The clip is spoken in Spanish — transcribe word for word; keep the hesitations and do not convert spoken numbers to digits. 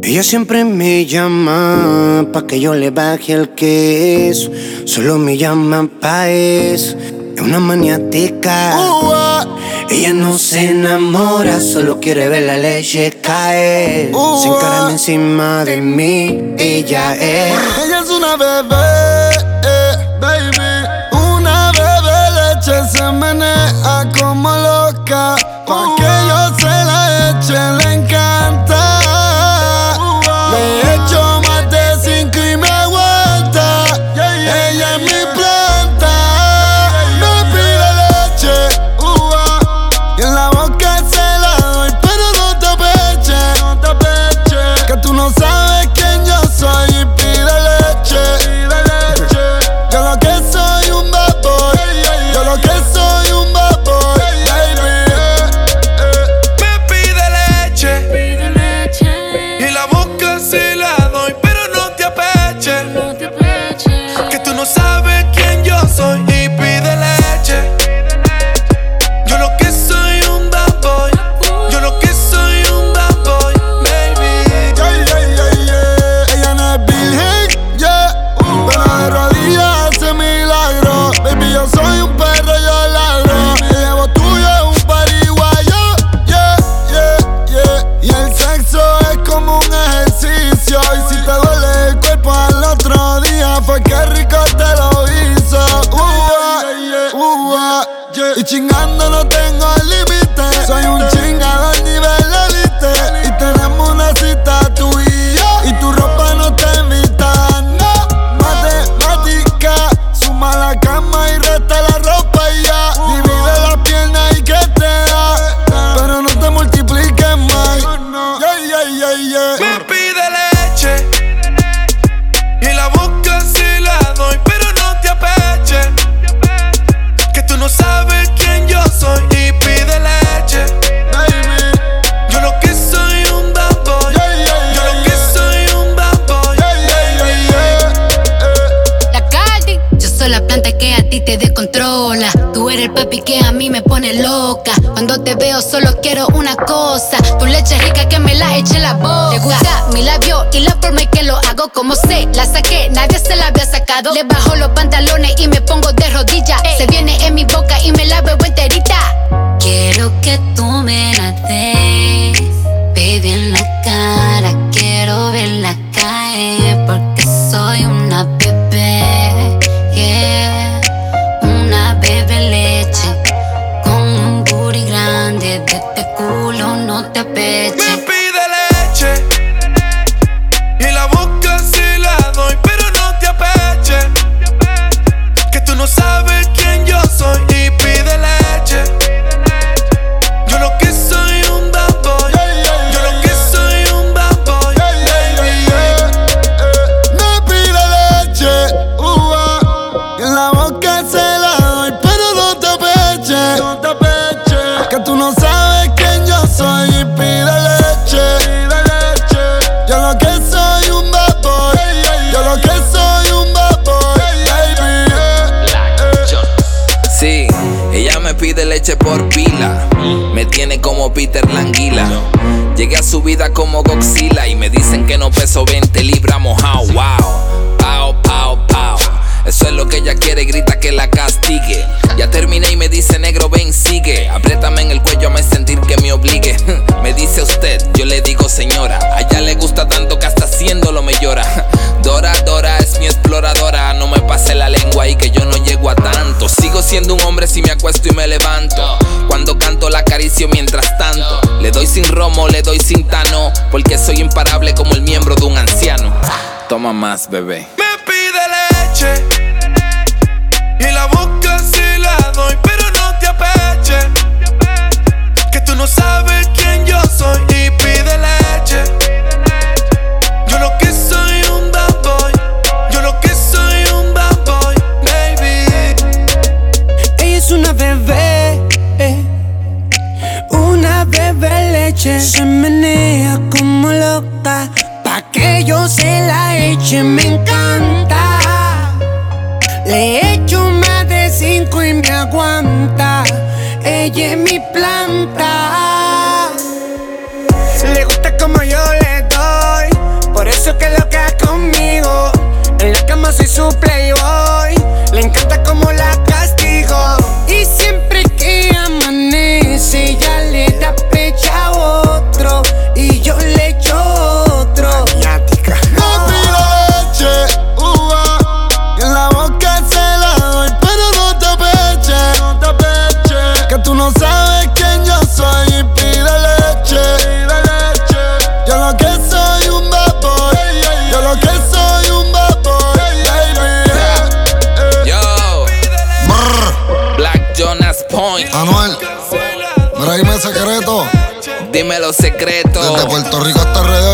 Ella siempre me llama pa' que yo le baje el queso. Solo me llama pa' eso. Es una maniática. uh, uh. Ella no se enamora, solo quiere ver la leche caer. uh, Se encarama encima de mí. Ella es Ella es una bebé, eh, baby. Una bebé leche, se menea como loca. Pa' que yo se la eche, le encanta. Le he hecho más de cinco y me aguanta. Ella es mi planta. Me pide leche, uh, y en la boca se la doy, pero no te apeches. Que tú no sabes quién yo soy y pide leche. Yo lo que soy un bad boy. Yo lo que soy un bad boy, baby. Me pide leche, y la boca se la doy, pero no te apeches. Que tú no sabes quién yo soy y pide leche. Yo lo que soy un bad boy. Yo lo que soy un bad boy, baby. Yeah, yeah, yeah, yeah. Ella no es virgen, yeah, pero de rodillas hace milagros. Baby, yo soy un perro, yo ladro. Me llevo tuyo en un pariguayo, yeah, yeah, yeah. Y el sexo es como un ejercicio. Y si te duele el cuerpo al otro día, fue que rico te lo hizo. Uh, uh, uh, uh. Y chingando no tengo límite. Soy un chingador nivel elite. Y tenemos una cita tú y yo. Y tu ropa no te invita, no. Matemática, suma la cama y resta la ropa y ya. Divide la pierna y que te da, pero no te multipliques más. Yeah, yeah, yeah, yeah. Me pide leche, y la boca se la doy, pero no te apeches. Que tú no sabes quién yo soy y pide leche. Baby, Yo lo que soy un bad boy. yeah, yeah, Yo yeah, lo que yeah. soy un bad boy, Yeah, yeah, yeah, yeah. Eh. La Cardi, yo soy la planta que a ti te descontrola. Tú eres el papi que a mí me pone loca. Cuando te veo solo quiero una cosa: tu leche rica que me la eche en la boca. Te gusta mi labio y la forma en que lo hago, como sé, la saqué, nadie se la había sacado. Le bajo los pantalones y me pongo de rodillas. Se viene en mi boca y me la bebo enterita. Quiero que tú me la des, baby, en la cara. Quiero verla caer porque soy una bebé, yeah. Una bebé leche con un booty grande. De este culo no te Me apeches. pide leche, y la boca se la doy, pero no te apeches. Que tú no sabes quién yo soy y pide leche. Yo lo que soy un bad boy. Yo lo que soy un bad boy, baby. Me pide leche, uh, uh, y en la boca se la doy, pero no te apeches. No te apeches. Que tú no sabes quién yo soy y pide leche. Pide leche. Yo lo que soy un bad boy. Yo lo que soy un bad boy, baby. Sí, ella me pide leche por pila. Me tiene como Peter Languila. Llegué a su vida como Godzilla y me dicen que no peso veinte libras mojado. Wow, pao, pao, pao. Eso es lo que ella quiere, grita que la castigue. Ya terminé y me dice: negro, ven, sigue. Apriétame en el cuello, me sentir que me obligue. Me dice usted, yo le digo señora. A ella le gusta tanto que hasta haciéndolo me llora. Dora, Dora es mi exploradora. No me pase la lengua y que yo no llego a tanto. Sigo siendo un hombre si me acuesto y me levanto. Cuando canto la acaricio mientras tanto. Le doy sin romo, le doy sin tano, porque soy imparable como el miembro de un anciano. Toma más, bebé. Me pide leche, y la boca se la doy, pero no te apeches. Que tú no sabes quién yo soy y pide leche. Yo lo que soy un bad boy. Yo lo que soy un bad boy, baby. Ella es una bebé, eh, una bebé leche. Se menea como loca, pa' que yo se la eche, me encanta. Le echo más de cinco y me aguanta. Ella es mi planta. Le gusta como yo le doy, yo soy su playboy. Le encanta como la castigo. Y siempre que amanece, ya le da pecha a otro. Y yo le echo otro. Maniática. No pido leche, uva. Y en la boca se la doy, pero no te peche. No te peche. Que tú no sabes quién yo soy y pide leche. Pide leche. Yo lo que soy un bad boy. Yo lo que soy un bad boy. Baby. Yo. Brr. Black Jonas Point. Anuel. Mira, dime secreto. Dime los secretos. Desde Puerto Rico hasta R D